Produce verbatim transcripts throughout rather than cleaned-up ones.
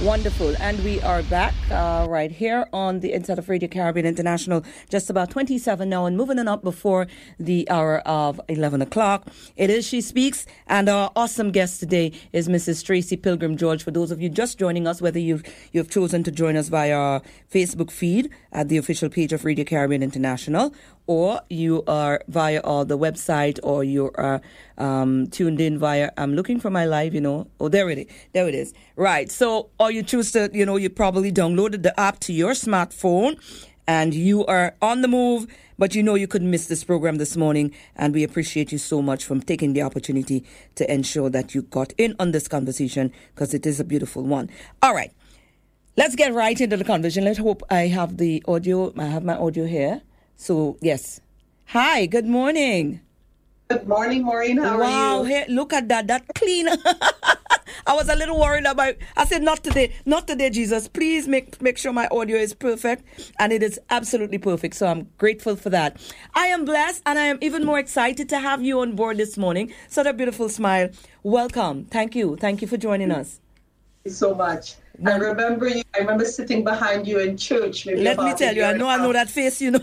Wonderful. And we are back uh, right here on the Inside of Radio Caribbean International, just about twenty-seven now and moving on up before the hour of eleven o'clock. It is She Speaks, and our awesome guest today is Missus Tracy Pilgrim George. For those of you just joining us, whether you've, you've chosen to join us via our Facebook feed at the official page of Radio Caribbean International, or you are via uh, the website, or you are um, tuned in via, I'm looking for my live, you know. Oh, there it is. There it is. Right. So, or you choose to, you know, you probably downloaded the app to your smartphone and you are on the move, but you know you couldn't miss this program this morning. And we appreciate you so much for taking the opportunity to ensure that you got in on this conversation, because it is a beautiful one. All right. Let's get right into the conversation. Let's hope I have the audio. I have my audio here. So, yes. Hi, good morning. Good morning, Maureen. How wow, are you? Hey, look at that. That clean. I was a little worried about, I said, not today. Not today, Jesus. Please make, make sure my audio is perfect. And it is absolutely perfect. So I'm grateful for that. I am blessed, and I am even more excited to have you on board this morning. Such a beautiful smile. Welcome. Thank you. Thank you for joining us. Thank you so much. I remember you. I remember sitting behind you in church. Maybe Let me tell you, I know I know that face, you know.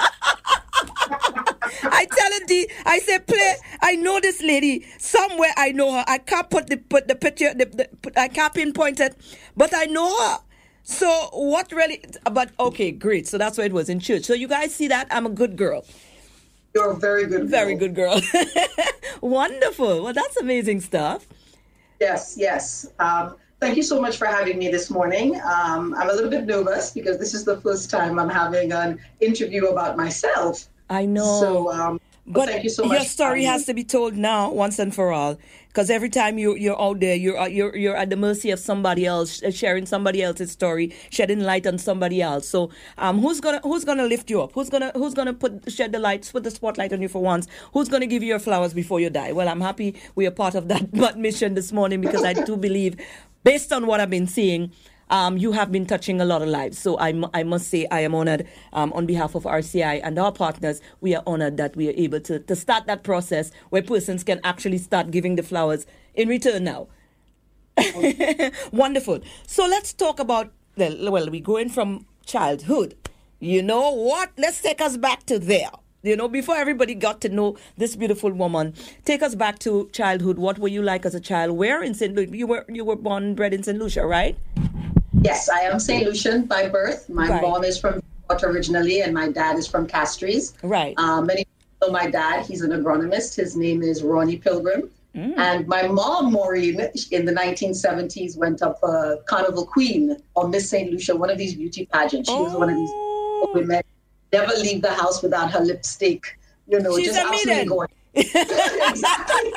I tell her, D, I say, play. I know this lady somewhere. I know her. I can't put the put the picture. The, the, I can't pinpoint it, but I know her. So what really? But okay, great. So that's where it was, in church. So you guys see that I'm a good girl. You're a very good girl. Very good girl. Wonderful. Well, that's amazing stuff. Yes, yes. Um, Thank you so much for having me this morning. Um, I'm a little bit nervous because this is the first time I'm having an interview about myself. I know. So, um, but thank you so much. Your story has to be told now, once and for all, because every time you you're out there, you're you're you're at the mercy of somebody else, sharing somebody else's story, shedding light on somebody else. So, um, who's gonna who's gonna lift you up? Who's gonna who's gonna put shed the lights, put the spotlight on you for once? Who's gonna give you your flowers before you die? Well, I'm happy we are part of that, that mission this morning, because I do believe, based on what I've been seeing, um, you have been touching a lot of lives. So I, I must say I am honored um, on behalf of R C I and our partners. We are honored that we are able to, to start that process where persons can actually start giving the flowers in return now. Wonderful. So let's talk about, well, we're going from childhood. You know what? Let's take us back to there. You know, before everybody got to know this beautiful woman, take us back to childhood. What were you like as a child? Where in Saint Lucia? You were you were born and bred in Saint Lucia, right? Yes, I am Saint Lucian by birth. My right. mom is from originally, and my dad is from Castries. Right. Um, many people know my dad. He's an agronomist. His name is Ronnie Pilgrim. Mm. And my mom, Maureen, in the nineteen seventies, went up a Carnival Queen or Miss Saint Lucia, one of these beauty pageants. She oh. was one of these women. Never leave the house without her lipstick. You know, She's just a maiden. going. Exactly.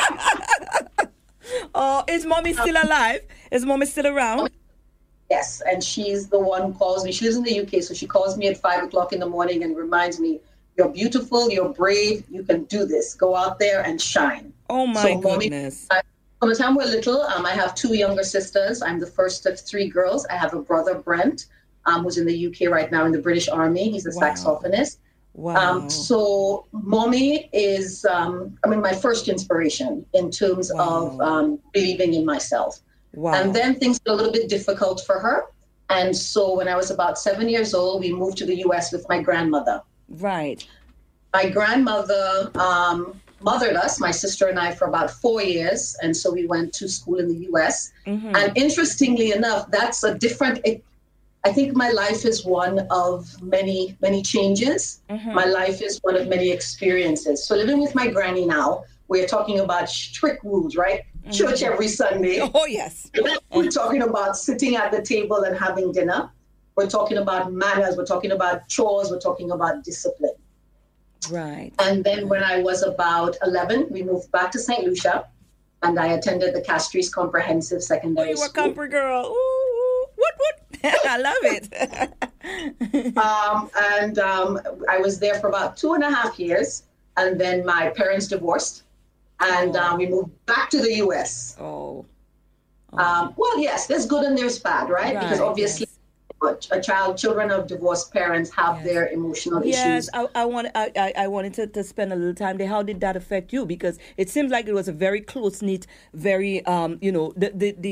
Oh, is mommy still alive? Is mommy still around? Yes, and she's the one who calls me. She lives in the U K, so she calls me at five o'clock in the morning and reminds me, "You're beautiful, you're brave, you can do this. Go out there and shine." Oh my so, goodness! Mommy, from the time we're little, um, I have two younger sisters. I'm the first of three girls. I have a brother, Brent, um, who's in the U K right now in the British Army. He's a wow. saxophonist. Wow. Um, so mommy is, um, I mean, my first inspiration in terms wow. of um, believing in myself. Wow. And then things got a little bit difficult for her. And so when I was about seven years old, we moved to the U S with my grandmother. Right. My grandmother um, mothered us, my sister and I, for about four years. And so we went to school in the U S. Mm-hmm. And interestingly enough, that's a different... It, I think my life is one of many, many changes. Mm-hmm. My life is one of many experiences. So living with my granny now, we're talking about strict rules, right? Mm-hmm. Church every Sunday. Oh, yes. We're talking about sitting at the table and having dinner. We're talking about manners. We're talking about chores. We're talking about discipline. Right. And then when I was about eleven, we moved back to Saint Lucia, and I attended the Castries Comprehensive Secondary oh, you were School. Comfrey girl. Ooh, what, what? I love it. um, and um, I was there for about two and a half years. And then my parents divorced. And oh. um, we moved back to the U S. Oh. oh. Um, well, yes, there's good and there's bad, right? right because obviously yes. a child, children of divorced parents have yes. their emotional yes, issues. Yes, I, I, want, I, I, I wanted to, to spend a little time there. How did that affect you? Because it seems like it was a very close-knit, very, um, you know, the, the, the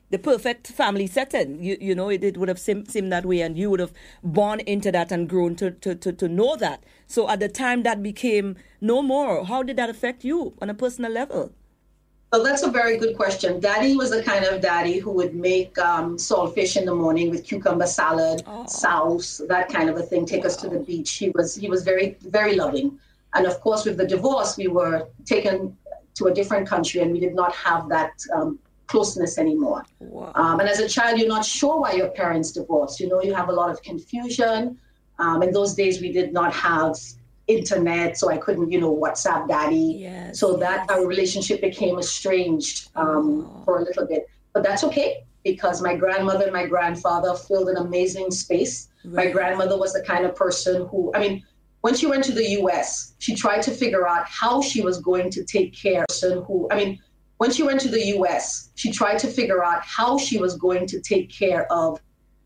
the perfect family setting. You you know, it, it would have seemed, seemed that way, and you would have born into that and grown to, to, to, to know that. So at the time that became no more, how did that affect you on a personal level? Well, that's a very good question. Daddy was the kind of daddy who would make um, saltfish in the morning with cucumber salad, oh. sauce, that kind of a thing, take wow. us to the beach. He was he was very, very loving. And of course, with the divorce, we were taken to a different country and we did not have that um, closeness anymore. Wow. Um, and as a child, you're not sure why your parents divorced. You know, you have a lot of confusion. Um, in those days, we did not have internet, so I couldn't, you know, WhatsApp daddy. Yes, so that yes. our relationship became estranged um, oh. for a little bit. But that's okay, because my grandmother and my grandfather filled an amazing space. Right. My grandmother was the kind of person who, I mean, when she went to the U S, she tried to figure out how she was going to take care of person who, I mean, when she went to the U S, she tried to figure out how she was going to take care of.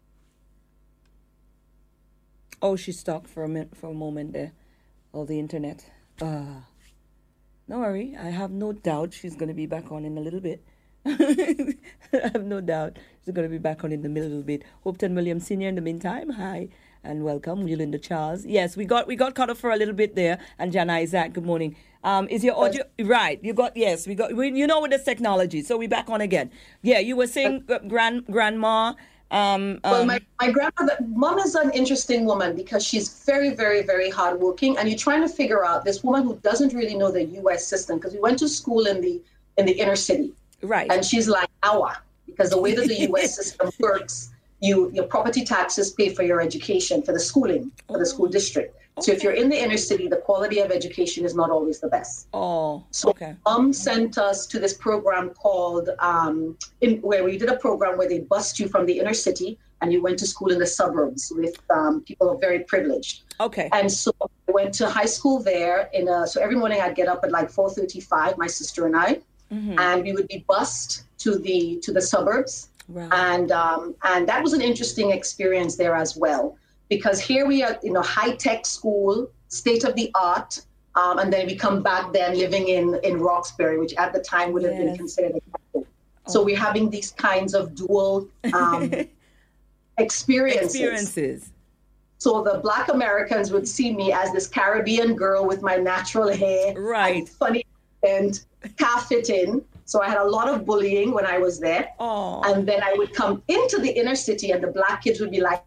Oh, she stopped for a minute, for a moment there. Of the internet. Uh, don't worry, I have no doubt she's going to be back on in a little bit. I have no doubt she's going to be back on in the middle bit. Hopeton Williams Senior in the meantime, hi and welcome. Yolanda Charles. Yes, we got we got caught up for a little bit there. And Jan Isaac, good morning. Um, is your audio right? You got yes, we got. We, you know, with this technology, so we back on again. Yeah, you were saying uh, grand grandma. Um, um, well, my, my grandmother, mom is an interesting woman because she's very, very, very hardworking. And you're trying to figure out this woman who doesn't really know the U S system, because we went to school in the in the inner city. Right. And she's like, awa, because the way that the U S system works, you your property taxes pay for your education, for the schooling, for the school district. Okay. So if you're in the inner city, the quality of education is not always the best. Oh, so okay. Mom sent us to this program called, um, in, where we did a program where they bused you from the inner city and you went to school in the suburbs with um, people who are very privileged. Okay. And so I went to high school there. In a, so every morning I'd get up at like four thirty-five, my sister and I, mm-hmm. and we would be bused to the to the suburbs. Right. And um, and that was an interesting experience there as well. Because here we are, you know, high-tech school, state-of-the-art, um, and then we come back then living in, in Roxbury, which at the time would have yes. been considered a capital. Oh. So we're having these kinds of dual um, experiences. Experiences. So the Black Americans would see me as this Caribbean girl with my natural hair, right, funny and calf fitting. So I had a lot of bullying when I was there. Oh. And then I would come into the inner city, and the Black kids would be like,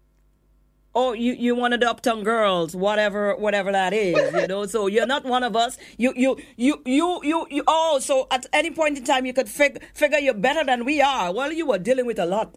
oh, you, you one of the uptown girls, whatever whatever that is, you know. So you're not one of us. You you you you you, you oh, so at any point in time you could fig- figure you're better than we are. Well, you were dealing with a lot.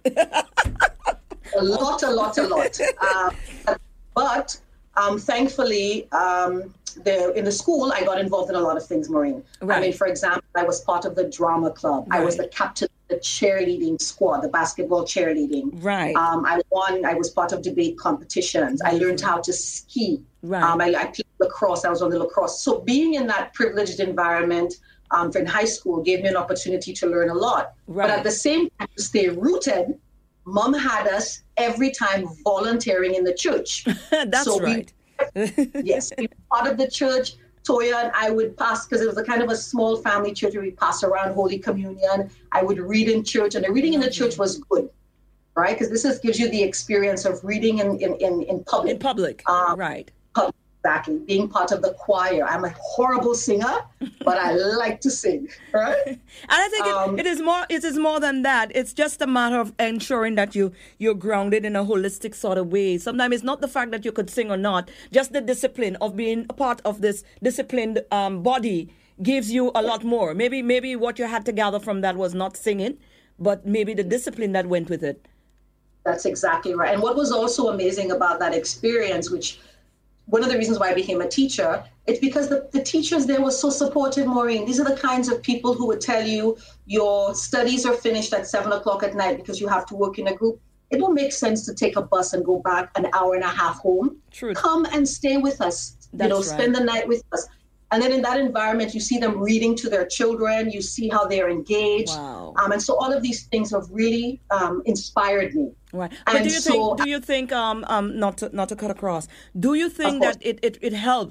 a lot, a lot, a lot. Uh, but um, thankfully, um, the, in the school, I got involved in a lot of things, Maureen. Right. I mean, for example, I was part of the drama club. Right. I was the captain the cheerleading squad, the basketball cheerleading. Right. Um, I won. I was part of debate competitions. I learned how to ski. Right. Um, I, I played lacrosse. I was on the lacrosse. So being in that privileged environment um, in high school gave me an opportunity to learn a lot. Right. But at the same time, to stay rooted, Mom had us every time volunteering in the church. That's so right. We, yes, we were part of the church. Toya and I would pass, because it was a kind of a small family church where we pass around Holy Communion. I would read in church, and the reading in the church was good, right? Because this is, gives you the experience of reading in, in, in, in public. In public, um, right. Public, exactly. Being part of the choir. I'm a horrible singer, but I like to sing, right? And I think um, it, it is more it is more than that. It's just a matter of ensuring that you, you're grounded in a holistic sort of way. Sometimes it's not the fact that you could sing or not, just the discipline of being a part of this disciplined um, body gives you a lot more. Maybe maybe what you had to gather from that was not singing, but maybe the discipline that went with it. That's exactly right. And what was also amazing about that experience, which one of the reasons why I became a teacher, it's because the, the teachers there were so supportive, Maureen. These are the kinds of people who would tell you your studies are finished at seven o'clock at night because you have to work in a group. It don't make sense to take a bus and go back an hour and a half home. True. Come and stay with us. That's you know, right. Spend the night with us. And then in that environment, you see them reading to their children. You see how they're engaged. Wow. Um, and so all of these things have really um, inspired me. Right. But and do you so, think? Do you think? Um, um, not to not to cut across. Do you think that it, it, it helped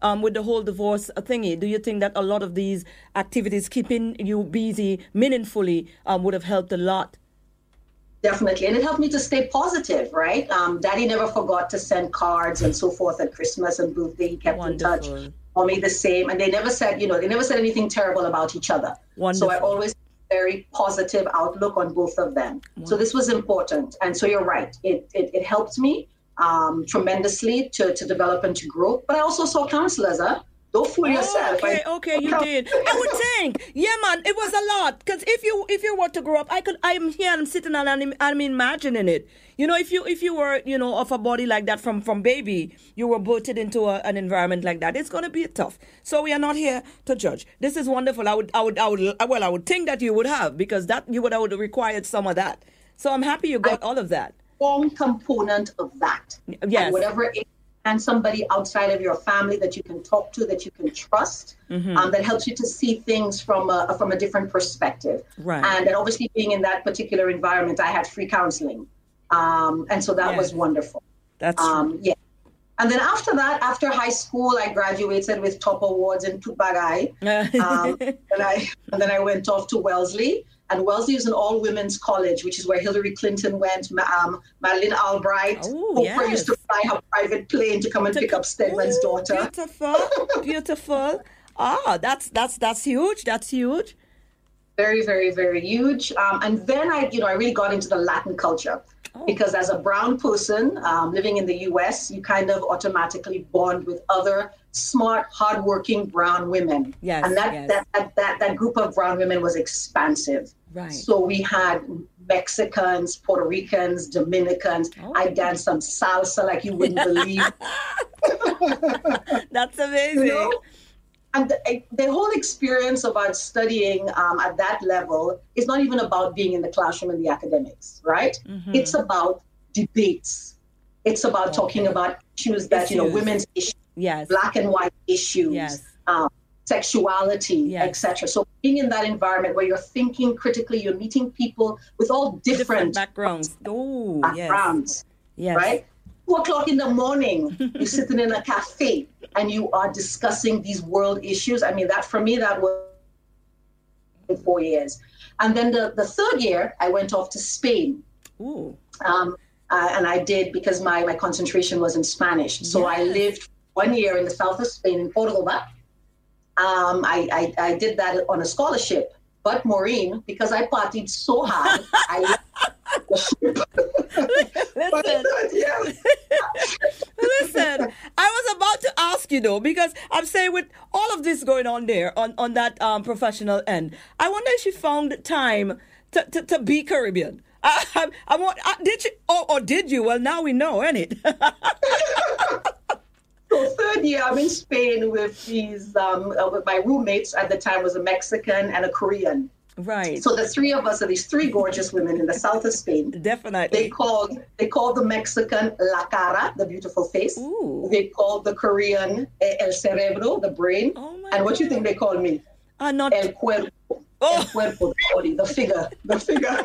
um, with the whole divorce thingy? Do you think that a lot of these activities, keeping you busy meaningfully, um, would have helped a lot? Definitely. And it helped me to stay positive, right? Um, Daddy never forgot to send cards and so forth at Christmas and birthday. He kept Wonderful. in touch. Mommy the same. And they never said, you know, they never said anything terrible about each other. Wonderful. So I always very positive outlook on both of them. Wonderful. So this was important. And so you're right. It it, it helped me um, tremendously to, to develop and to grow. But I also saw counselors, huh? Don't fool yourself. Okay, I, okay, you did. I would think, yeah, man, it was a lot. Because if you if you were to grow up, I could. I'm here. I'm sitting and I'm, I'm imagining it. You know, if you if you were, you know, of a body like that from from baby, you were birthed into a, an environment like that. It's going to be tough. So we are not here to judge. This is wonderful. I would I would I would well I would think that you would have, because that you would have required some of that. So I'm happy you got I, all of that. One component of that. Yes. And whatever it and somebody outside of your family that you can talk to, that you can trust, mm-hmm. um, that helps you to see things from a, from a different perspective. Right. And then obviously being in that particular environment, I had free counseling. Um, and so that yes. was wonderful. That's um, yeah. And then after that, after high school, I graduated with top awards in Tutbagay. um, and, I, and then I went off to Wellesley. And Wellesley is an all-women's college, which is where Hillary Clinton went, um, Madeleine Albright. Ooh, Oprah yes. used to fly her private plane to come and to, pick up Stedman's ooh, daughter. Beautiful, beautiful. Ah, that's that's that's huge. That's huge. Very, very, very huge. Um, and then I, you know, I really got into the Latin culture. Oh. Because as a brown person um, living in the U S, you kind of automatically bond with other smart, hardworking brown women. Yes, and that, yes. that, that, that, that group of brown women was expansive. Right. So we had Mexicans, Puerto Ricans, Dominicans. Oh. I danced some salsa like you wouldn't believe. That's amazing. You know? And the, the whole experience about studying um, at that level is not even about being in the classroom and the academics, right? Mm-hmm. It's about debates. It's about okay. talking about issues that, issues. you know, women's issues, yes. black and white issues, yes. um, sexuality, yes. et cetera. So being in that environment where you're thinking critically, you're meeting people with all different, different backgrounds, Ooh, backgrounds, yes. right? Two o'clock in the morning, you're sitting in a cafe and you are discussing these world issues. I mean, that for me, that was four years. And then the, the third year, I went off to Spain. Ooh. Um, uh, and I did because my, my concentration was in Spanish. So yes. I lived one year in the south of Spain in Cordoba. Um, I, I, I did that on a scholarship. But Maureen, because I partied so hard, I left the ship. Listen, yes. Listen, I was about to ask you though, because I'm saying with all of this going on there on, on that um, professional end, I wonder if you found time to, to, to be Caribbean. I, I, I want, I, did you, or, or did you? Well, now we know, ain't it? So third year, I'm in Spain with these, um, uh, with my roommates at the time was a Mexican and a Korean. Right. So the three of us are these three gorgeous women in the south of Spain. Definitely. They called they called the Mexican La Cara, the beautiful face. Ooh. They called the Korean El Cerebro, the brain. Oh my and what God. do you think they called me? Uh, not... El Cuerpo. Oh. El Cuerpo, the body, the figure, the figure.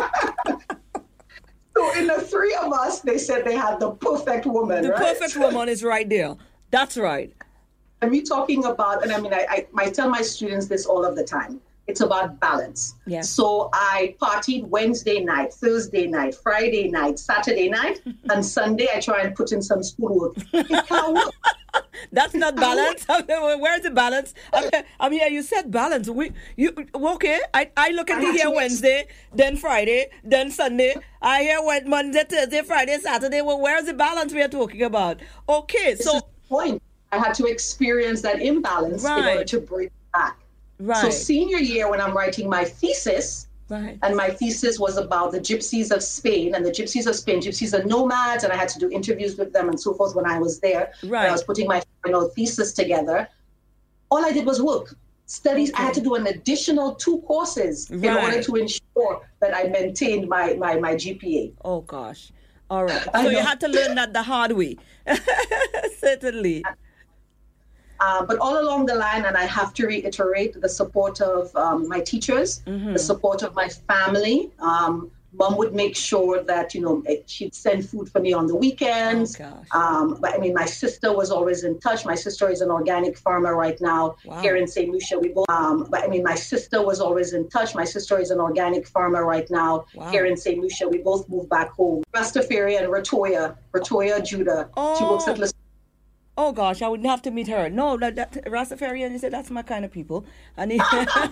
So in the three of us, they said they had the perfect woman, The right? perfect woman is right there. That's right. And we talking about, and I mean, I, I, I tell my students this all of the time. It's about balance. Yes. So I partied Wednesday night, Thursday night, Friday night, Saturday night, and Sunday I try and put in some schoolwork. It can't work. That's not balance. Where's the balance? I'm, I'm here. You said balance. We, you okay? I, I look at I you have here to- Wednesday, then Friday, then Sunday. I hear what Monday, Thursday, Friday, Saturday. Well, where's the balance we are talking about? Okay, This so is the point. I had to experience that imbalance in order Right. to bring it back. right, So senior year, when I'm writing my thesis, right. and my thesis was about the gypsies of Spain, and the gypsies of Spain, gypsies are nomads, and I had to do interviews with them and so forth when I was there. Right. When I was putting my final thesis together. All I did was work. Studies, I had to do an additional two courses in Right. order to ensure that I maintained my, my, my G P A. Oh gosh. All right. I So you know. had to learn that the hard way. Certainly. Uh, but all along the line, and I have to reiterate the support of um, my teachers, Mm-hmm. the support of my family, um, Mom would make sure that, you know, she'd send food for me on the weekends. Oh, gosh. Um, but I mean, my sister was always in touch. My sister is an organic farmer right now Wow. here in Saint Lucia. We both, um, but I mean, my sister was always in touch. My sister is an organic farmer right now Wow. here in Saint Lucia. We both moved back home. Rastafarian Ratoya, Ratoya Judah. Oh. She works at Lis- Oh gosh, I would have to meet her. No, that, that Rastafarian, you said that's my kind of people. I need,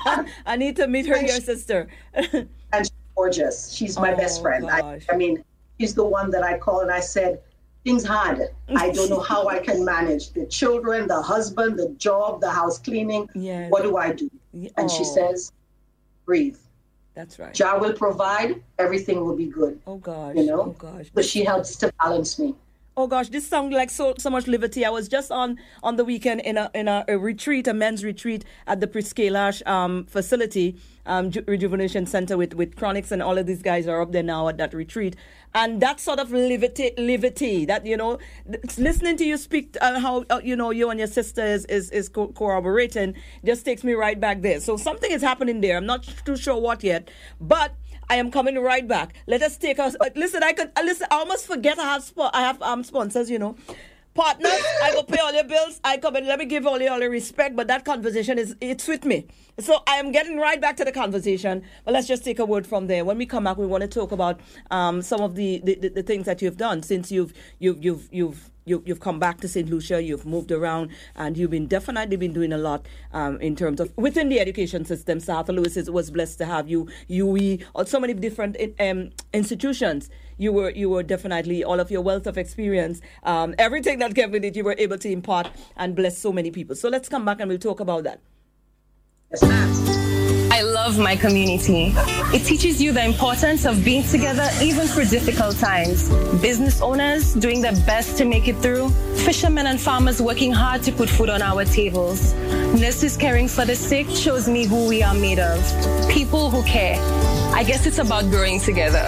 I need to meet her, your sister. and she's gorgeous. She's my Oh, best friend. I, gosh. I mean, she's the one that I call and I said, things hard. I don't know how I can manage the children, the husband, the job, the house cleaning. Yes. What do I do? And she Oh. says, breathe. That's right. Jah will provide. Everything will be good. Oh gosh. You know? Oh gosh. But she helps to balance me. Oh gosh, this sounds like so so much liberty. I was just on on the weekend in a in a, a retreat, a men's retreat at the Priskelash um, facility, um, Ju- rejuvenation center with with Chronics, and all of these guys are up there now at that retreat. And that sort of liberty, liberty that, you know, th- listening to you speak, uh, how, uh, you know, you and your sister is, is, is co- corroborating, just takes me right back there. So something is happening there. I'm not too sure what yet, but I am coming right back. Let us take us. Uh, listen, I could uh, listen. I almost forget I have spo- I have um sponsors. You know, partners. I go pay all your bills. I come and let me give all you all the respect. But that conversation is it's with me. So I am getting right back to the conversation. But let's just take a word from there. When we come back, we want to talk about um some of the the, the, the things that you've done since you've you've you've you've. You, you've come back to Saint Lucia, you've moved around, and you've been definitely been doing a lot um, in terms of within the education system. So Arthur Lewis is, was blessed to have you, U E, or so many different um, institutions. You were you were definitely all of your wealth of experience, um, everything that Kevin did, you were able to impart and bless so many people. So let's come back and we'll talk about that. Yes, ma'am. I love my community. It teaches you the importance of being together even through difficult times. Business owners doing their best to make it through. Fishermen and farmers working hard to put food on our tables. Nurses caring for the sick shows me who we are made of. People who care. I guess it's about growing together.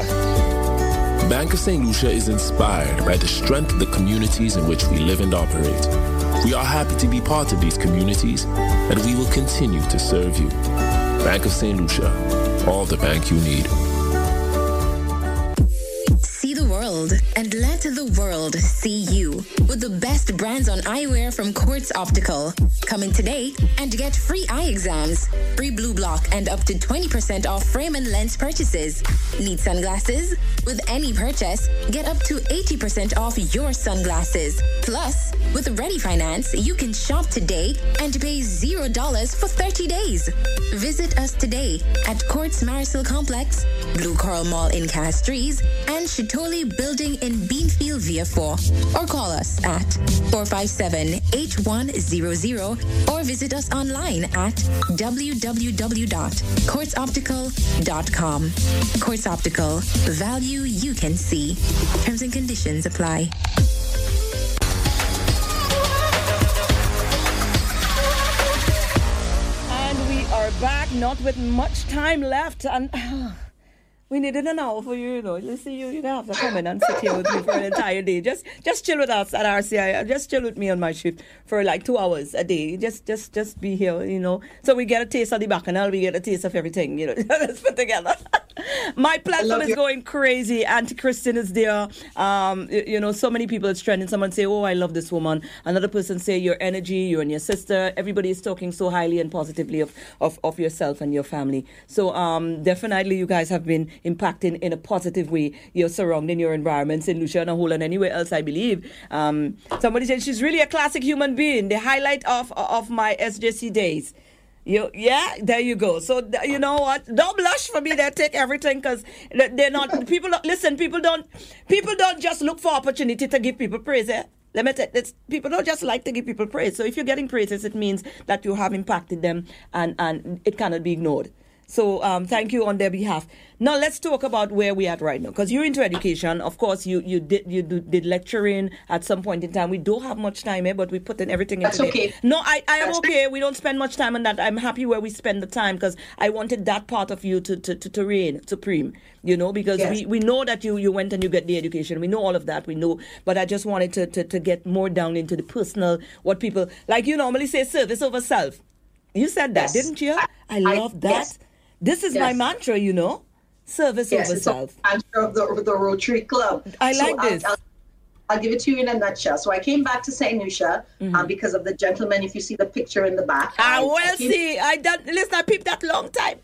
Bank of Saint Lucia is inspired by the strength of the communities in which we live and operate. We are happy to be part of these communities, and we will continue to serve you. Bank of Saint Lucia, all the bank you need. See the world and let the world see you with the best brands on eyewear from Quartz Optical. Come in today and get free eye exams, free blue block, and up to twenty percent off frame and lens purchases. Need sunglasses? With any purchase, get up to eighty percent off your sunglasses. Plus, with Ready Finance, you can shop today and pay zero dollars for thirty days. Visit us today at Quartz Marisol Complex, Blue Coral Mall in Castries, and Chitoli Building in Beanfield Via four. Or call us at four five seven, eight one zero zero or visit us online at w w w dot quartz optical dot com. Quartz Optical, value you can see. Terms and conditions apply. And we are back, not with much time left, and we needed an hour for you, you know. You see, you, you have to come in and sit here with me for an entire day. Just just chill with us at R C I. Just chill with me on my shift for like two hours a day. Just just just be here, you know. So we get a taste of the bacchanal, we get a taste of everything, you know. Let's put together. My platform is going crazy. Auntie Christine is there. Um, you, you know, so many people it's trending. Someone say, "Oh, I love this woman." Another person say, "Your energy, you and your sister." Everybody is talking so highly and positively of of, of yourself and your family. So um, definitely, you guys have been impacting in a positive way your surrounding, your environments in Lucia and a whole and anywhere else, I believe. Um, somebody said she's really a classic human being. The highlight of of my S J C days. You, yeah, there you go. So th- you know what? Don't blush for me. They take everything because they're not. People don't, listen. People don't. People don't just look for opportunity to give people praise. Eh? Let me tell you, people don't just like to give people praise. So if you're getting praises, it means that you have impacted them, and and it cannot be ignored. So um, thank you on their behalf. Now let's talk about where we are at right now, because you're into education. Of course, you you did you do, did lecturing at some point in time. We don't have much time here, but we put in everything into That's it. okay. No, I, I am That's okay. We don't spend much time on that. I'm happy where we spend the time because I wanted that part of you to to, to, to reign supreme, you know, because Yes. we, we know that you, you went and you get the education. We know all of that. We know. But I just wanted to, to, to get more down into the personal, what people, like you normally say, service over self. You said that, Yes. didn't you? I I- love that. yes. This is my Yes. mantra, you know. Service yes, over it's self. Of the, the Rotary Club. I so like this. I'll, I'll, I'll give it to you in a nutshell. So I came back to Saint Lucia mm-hmm. um, because of the gentleman, if you see the picture in the back. I, I will I came, see. I don't, listen, I peeped that long time.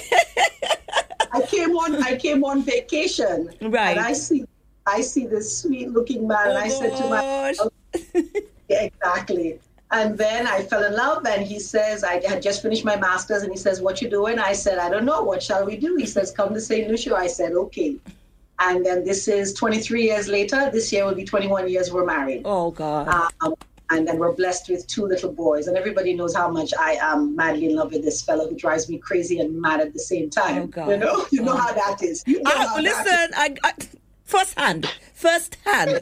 I came on I came on vacation. Right. And I see I see this sweet looking man. Oh, and I said to myself, yeah, exactly. And then I fell in love, and he says, I had just finished my master's, and he says, what you doing? I said, I don't know. What shall we do? He says, come to Saint Lucia. I said, okay. And then this is twenty-three years later. This year will be twenty-one years we're married. Oh, God. Um, and then we're blessed with two little boys. And everybody knows how much I am madly in love with this fellow who drives me crazy and mad at the same time. Oh, God. You know, you know oh. how that is. You know I, how listen, that I, I, first hand, first hand.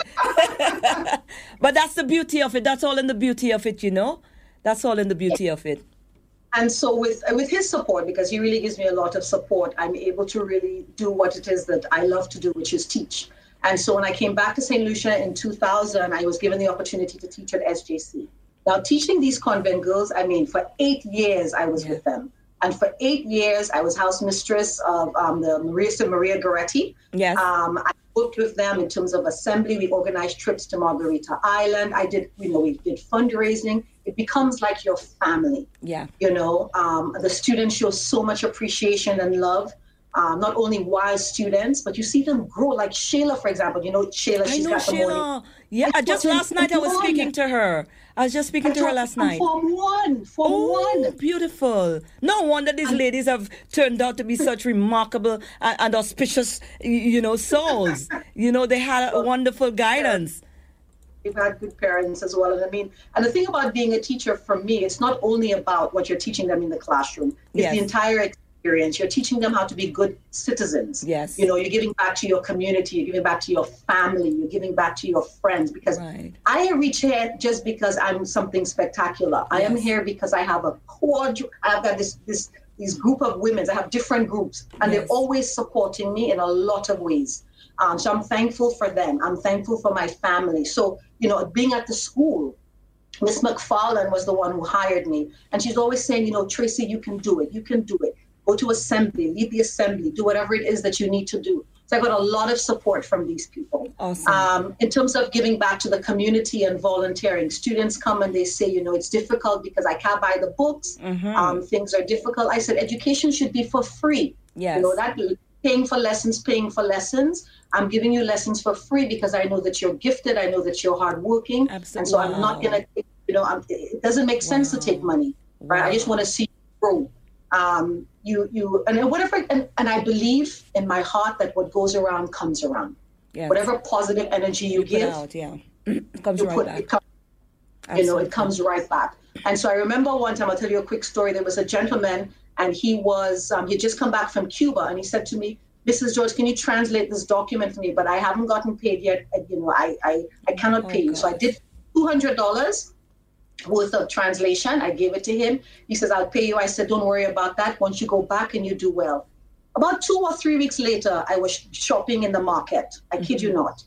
But that's the beauty of it. That's all in the beauty of it, you know. That's all in the beauty of it. And so with with his support, because he really gives me a lot of support, I'm able to really do what it is that I love to do, which is teach. And so when I came back to Saint Lucia in two thousand, I was given the opportunity to teach at S J C. Now, teaching these convent girls, I mean, for eight years I was yeah. with them. And for eight years, I was house mistress of um, the Maria Maria Goretti. Yes. Um, I worked with them in terms of assembly. We organized trips to Margarita Island. I did, you know, we did fundraising. It becomes like your family. Yeah. You know, um, the students show so much appreciation and love, uh, not only while students, but you see them grow. Like Shayla, for example. You know, Shayla, she's I know got the Shayla. morning. Yeah, I just last night I was speaking to her. I was just speaking to her last night. Form one, Form oh, one. Beautiful. No wonder these ladies have turned out to be such remarkable and, and auspicious, you know, souls. You know, they had a wonderful guidance. We've had good parents as well. And I mean, and the thing about being a teacher for me, it's not only about what you're teaching them in the classroom. It's yes. the entire experience. You're teaching them how to be good citizens. Yes. You know, you're giving back to your community. You're giving back to your family. You're giving back to your friends. Because right. I reach here just because I'm something spectacular. Yes. I am here because I have a quad. I've got this this these group of women. I have different groups, and yes. they're always supporting me in a lot of ways. Um, so I'm thankful for them. I'm thankful for my family. So, you know, being at the school, Miss McFarland was the one who hired me. And she's always saying, you know, Tracy, you can do it. You can do it. Go to assembly, lead the assembly, do whatever it is that you need to do. So I got a lot of support from these people. Awesome. Um, in terms of giving back to the community and volunteering, students come and they say, you know, it's difficult because I can't buy the books. Mm-hmm. Um, things are difficult. I said, education should be for free. Yes. You know, that paying for lessons, paying for lessons. I'm giving you lessons for free because I know that you're gifted. I know that you're hardworking. Absolutely. And so I'm not going to, you know, I'm, it doesn't make sense wow. to take money, right? Wow. I just want to see you grow. Um, you, you, and whatever, and, and I believe in my heart that what goes around comes around. Yes. Whatever positive energy you, you give, out, yeah. it comes right put, back. It comes, you know, it comes right back. And so I remember one time, I'll tell you a quick story. There was a gentleman and he was, um, he had just come back from Cuba and he said to me, Missus George, can you translate this document for me? But I haven't gotten paid yet. You know, I I, I cannot pay oh, you. So I did two hundred dollars worth of translation. I gave it to him. He says, I'll pay you. I said, don't worry about that. Once you go back and you do well. About two or three weeks later, I was shopping in the market. I mm-hmm. kid you not.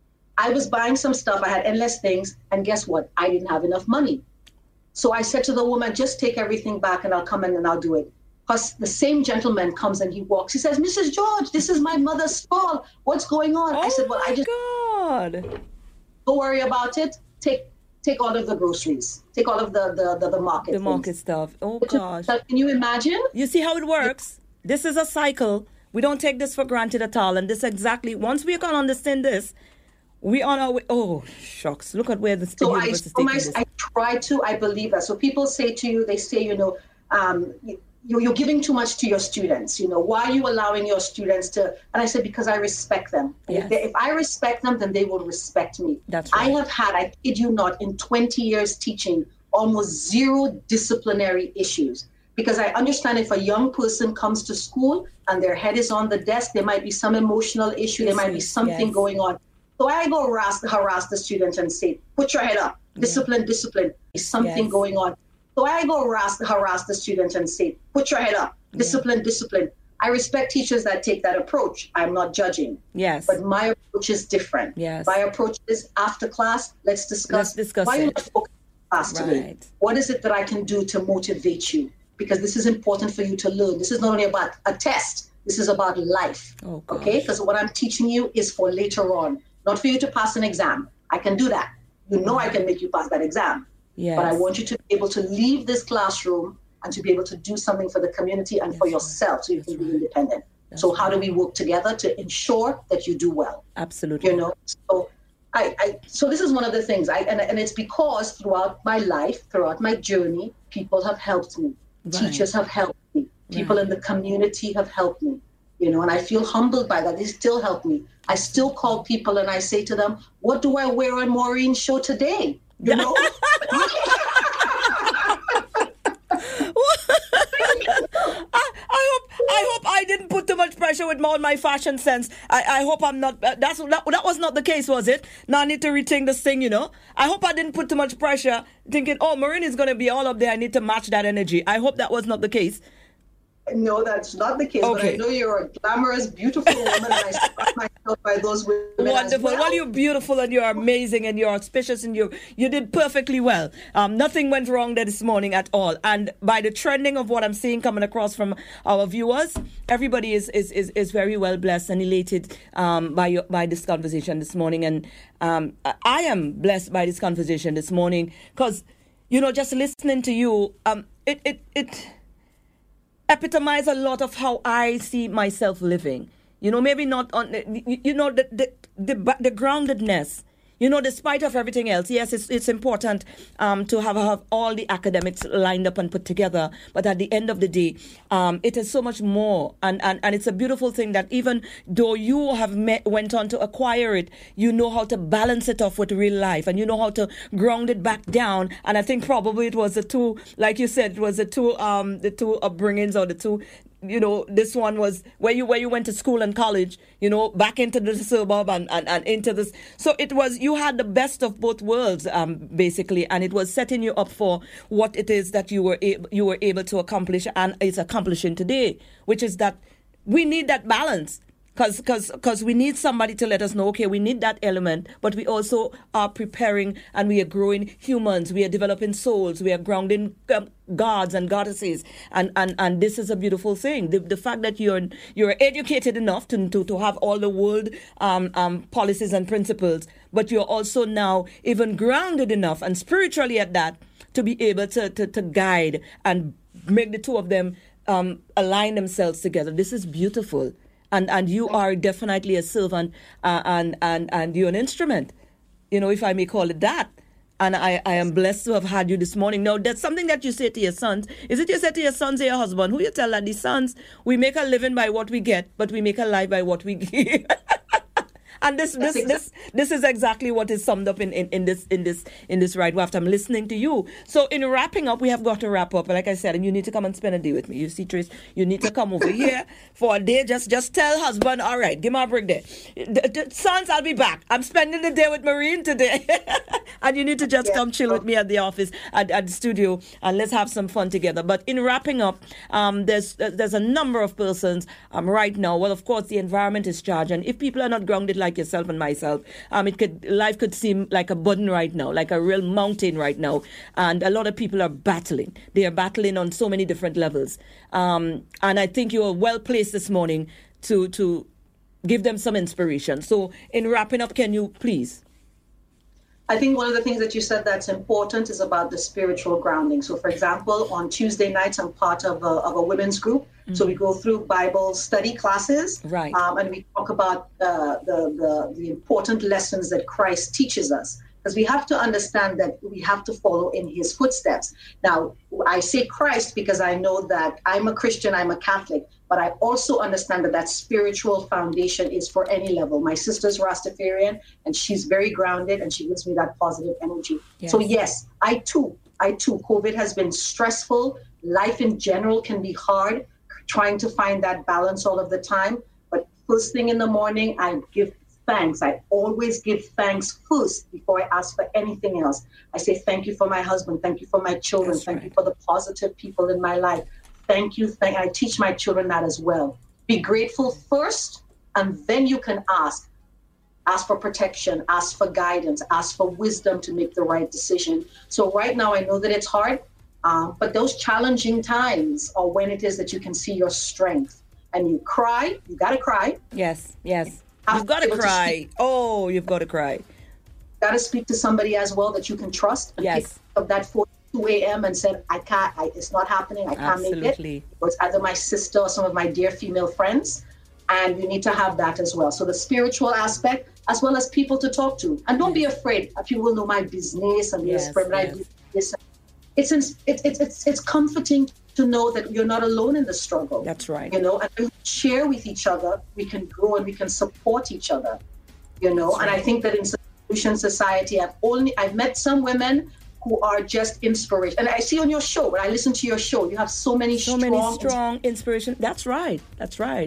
I was buying some stuff. I had endless things. And guess what? I didn't have enough money. So I said to the woman, just take everything back and I'll come in and I'll do it. Because the same gentleman comes and he walks. He says, Missus George, this is my mother's stall. What's going on? Oh I said, well, I just... God. Don't worry about it. Take take all of the groceries. Take all of the, the, the, the market The things. market stuff. Oh, gosh. Can you imagine? You see how it works? This is a cycle. We don't take this for granted at all. And this exactly, once we can understand this, we on our way. Oh, shucks. Look at where the so universe I, is taking my, this. I try to, I believe that. So people say to you, they say, you know, um, you, you're giving too much to your students. You know, why are you allowing your students to? And I said, because I respect them. Yes. If, they, if I respect them, then they will respect me. That's right. I have had, I kid you not, in twenty years teaching, almost zero disciplinary issues. Because I understand if a young person comes to school and their head is on the desk, there might be some emotional issue. There might be something yes. going on. So I go harass, harass the student and say, put your head up. Discipline, yeah. discipline. There's something yes. going on. So I go harass, harass the student and say, put your head up. Discipline, yeah. discipline. I respect teachers that take that approach. I'm not judging. Yes. But my approach is different. Yes. My approach is after class, let's discuss. Let's discuss why it. are you not focused on class today? Right. What is it that I can do to motivate you? Because this is important for you to learn. This is not only about a test. This is about life. Oh, okay? Because what I'm teaching you is for later on, not for you to pass an exam. I can do that. You know I can make you pass that exam. Yes. But I want you to be able to leave this classroom and to be able to do something for the community and That's for yourself right. so you That's can right. be independent. That's so how right. do we work together to ensure that you do well? Absolutely. You know, so I, I so this is one of the things I and, and it's because throughout my life, throughout my journey, people have helped me. Right. Teachers have helped me. People right. in the community have helped me. You know, and I feel humbled by that. They still help me. I still call people and I say to them, what do I wear on Maureen's show today? You know? I, I hope I hope I didn't put too much pressure with all my fashion sense. I, I hope I'm not. Uh, that's that, that was not the case, was it? Now I need to rethink this thing, you know. I hope I didn't put too much pressure, thinking, oh, Maureen is going to be all up there. I need to match that energy. I hope that was not the case. No, that's not the case. Okay. But I know you're a glamorous, beautiful woman, and I surround myself by those women. Wonderful. As well. well, you're beautiful and you're amazing and you're auspicious and you you did perfectly well. Um, nothing went wrong there this morning at all. And by the trending of what I'm seeing coming across from our viewers, everybody is is is, is very well blessed and elated um, by your, by this conversation this morning. And um, I am blessed by this conversation this morning because, you know, just listening to you, um, it it it. epitomize a lot of how I see myself living. You know, maybe not on, you know, the the, the, the groundedness. You know, despite of everything else, yes, it's it's important um, to have, have all the academics lined up and put together. But at the end of the day, um, it is so much more. And, and, and it's a beautiful thing that even though you have met, went on to acquire it, you know how to balance it off with real life. And you know how to ground it back down. And I think probably it was the two, like you said, it was the two, um, the two upbringings or the two... You know, this one was where you where you went to school and college, you know, back into the suburb and, and, and into this. So it was, you had the best of both worlds, um, basically, and it was setting you up for what it is that you were able, you were able to accomplish and is accomplishing today, which is that we need that balance. Because cause, cause we need somebody to let us know, okay, we need that element, but we also are preparing and we are growing humans. We are developing souls. We are grounding um, gods and goddesses. And, and, and this is a beautiful thing. The, the fact that you're you're educated enough to, to, to have all the world um, um, policies and principles, but you're also now even grounded enough and spiritually at that to be able to, to, to guide and make the two of them um, align themselves together. This is beautiful. And and you are definitely a servant uh, and, and, and you're an instrument, you know, if I may call it that. And I, I am blessed to have had you this morning. Now, that's something that you say to your sons. Is it you say to your sons or your husband? Who you tell that these sons, we make a living by what we get, but we make a life by what we give. And this this this this is exactly what is summed up in, in, in this in this in this right after I'm listening to you. So in wrapping up, we have got to wrap up. Like I said, and you need to come and spend a day with me. You see, Trace, you need to come over here for a day. Just just tell husband, all right, give me a break there. The, the, sons, I'll be back. I'm spending the day with Maureen today. And you need to just yeah. come chill with me at the office, at, at the studio, and let's have some fun together. But in wrapping up, um, there's there's a number of persons um, right now. Well, of course, the environment is charged. And if people are not grounded like yourself and myself, um, it could life could seem like a burden right now, like a real mountain right now. And a lot of people are battling. They are battling on so many different levels. Um, and I think you are well placed this morning to to give them some inspiration. So in wrapping up, can you please? I think one of the things that you said that's important is about the spiritual grounding. So, for example, on Tuesday nights, I'm part of a, of a women's group. Mm-hmm. So we go through Bible study classes, right. um, and we talk about uh, the, the, the important lessons that Christ teaches us. Because we have to understand that we have to follow in his footsteps. Now, I say Christ because I know that I'm a Christian, I'm a Catholic, but I also understand that that spiritual foundation is for any level. My sister's Rastafarian, and she's very grounded, and she gives me that positive energy. Yes. So yes, I too, I too, COVID has been stressful. Life in general can be hard, trying to find that balance all of the time. But first thing in the morning, I give thanks. I always give thanks first before I ask for anything else. I say thank you for my husband. Thank you for my children. That's thank right. you for the positive people in my life. Thank you. Thank. I teach my children that as well. Be grateful first, and then you can ask. Ask for protection. Ask for guidance. Ask for wisdom to make the right decision. So right now, I know that it's hard, um, but those challenging times are when it is that you can see your strength. and you cry. You got to cry. Yes, yes. I'm You've got to able to cry. speak. Oh, you've got to cry. Got to speak to somebody as well that you can trust. And Yes. pick up that phone at two a.m. and said, I can't, I, it's not happening. I can't make Absolutely. it. It was either my sister or some of my dear female friends. And you need to have that as well. So the spiritual aspect, as well as people to talk to. And don't be afraid. People will know my business and Yes, yes, I yes. do this. It's, it's, it's, it's, it's comforting to know that you're not alone in the struggle. That's right. You know, and when we share with each other, we can grow and we can support each other. You know, That's and right. I think that in Solution Society, I've only I've met some women who are just inspiration. And I see on your show, when I listen to your show, you have so many So strong, many strong inspiration. That's right. That's right.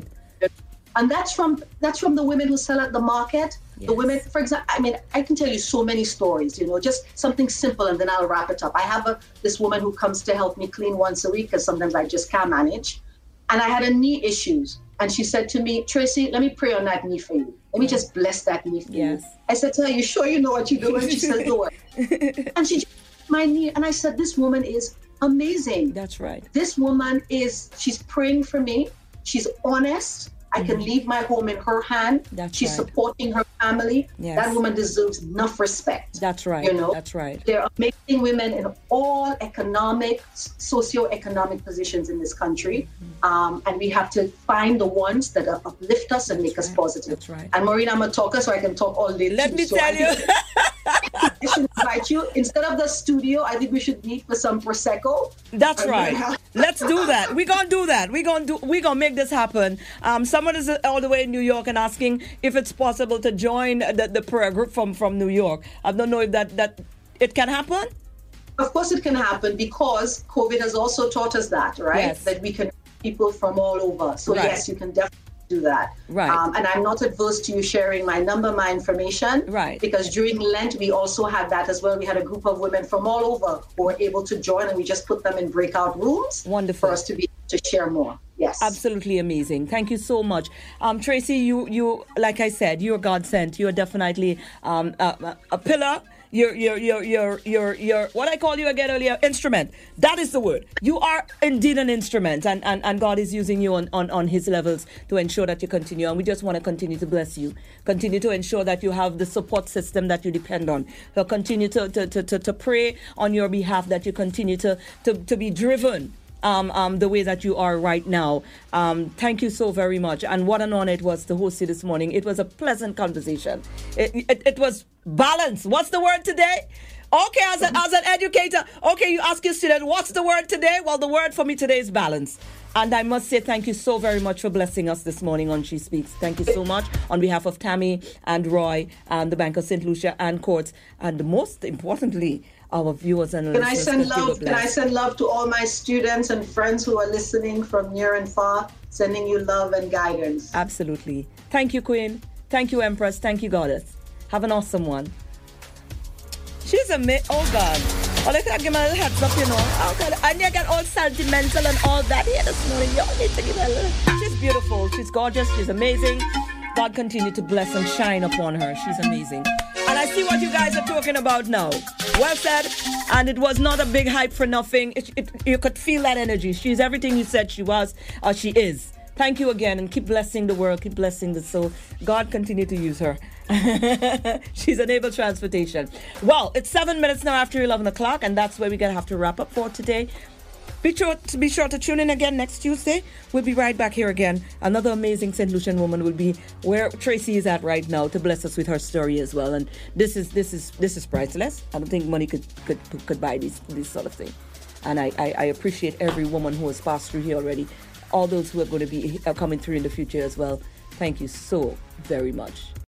and that's from that's from the women who sell at the market. The Yes. women, for example, I mean, I can tell you so many stories. You know, just something simple, and then I'll wrap it up. I have a this woman who comes to help me clean once a week because sometimes I just can't manage. And I had a knee issues, and she said to me, Tracy, let me pray on that knee for you. Let me just bless that knee for Yes. you. I said to her, you sure you know what you're doing? She said, do it. And she just my knee, and I said, this woman is amazing. That's right. This woman is, she's praying for me. She's honest. I can leave my home in her hand. That's She's right. supporting her family. Yes. That woman deserves enough respect. That's right. You know, That's right. there are amazing women in all economic, socio-economic positions in this country. Um, and we have to find the ones that uplift us and make us positive. That's right. And Maureen, I'm a talker, so I can talk all day. Let too. me So tell I you. think I should invite you. Instead of the studio, I think we should meet for some Prosecco. That's And right. then have- Let's do that. We're gonna do that. We're gonna do we're gonna make this happen. Um someone is all the way in New York and asking if it's possible to join the, the prayer group from, from New York. I don't know if that, that it can happen. Of course it can happen because COVID has also taught us that, right? Yes. That we can people from all over. So Right. yes, you can definitely do that. Right. Um, and I'm not adverse to you sharing my number, my information. Right. Because during Lent, we also had that as well. We had a group of women from all over who were able to join, and we just put them in breakout rooms. Wonderful. For us to be able to share more. Yes. Absolutely amazing. Thank you so much. Um, Tracy, you, you, like I said, you're God sent. You're definitely um, a, a pillar. You're, you're, you're, you're, you're, you're, what I called you again earlier, instrument. That is the word. You are indeed an instrument, and, and, and God is using you on, on, on his levels to ensure that you continue. And we just want to continue to bless you. Continue to ensure that you have the support system that you depend on. So continue to, to, to, to, to pray on your behalf, that you continue to, to, to be driven Um, um, the way that you are right now. Um, thank you so very much. And what an honor it was to host you this morning. It was a pleasant conversation. It, it, it was balance. What's the word today? Okay, as, a, as an educator, okay, you ask your student, what's the word today? Well, the word for me today is balance. And I must say thank you so very much for blessing us this morning on She Speaks. Thank you so much on behalf of Tammy and Roy and the Bank of Saint Lucia and Courts. And most importantly, our viewers and Can I listeners. send continue love? to Can I bless. send love to all my students and friends who are listening from near and far? Sending you love and guidance. Absolutely. Thank you, Queen. Thank you, Empress. Thank you, Goddess. Have an awesome one. She's a mi- oh God. Oh, let's give me a little heads up, you know. Oh God. And you get all sentimental and all that here this morning. You all need to give her a little. She's beautiful. She's gorgeous. She's amazing. God continue to bless and shine upon her. She's amazing. And I see what you guys are talking about now. Well said. And it was not a big hype for nothing. It, it, you could feel that energy. She's everything you said she was or she is. Thank you again, and keep blessing the world, keep blessing the soul. God continue to use her. She's enabled transportation. Well, it's seven minutes now after eleven o'clock, and that's where we're going to have to wrap up for today. Be sure, to, be sure to tune in again next Tuesday. We'll be right back here again. Another amazing Saint Lucian woman will be where Tracy is at right now to bless us with her story as well. And this is this is this is priceless. I don't think money could could could buy these this sort of thing. And I, I, I appreciate every woman who has passed through here already. All those who are going to be uh, coming through in the future as well. Thank you so very much.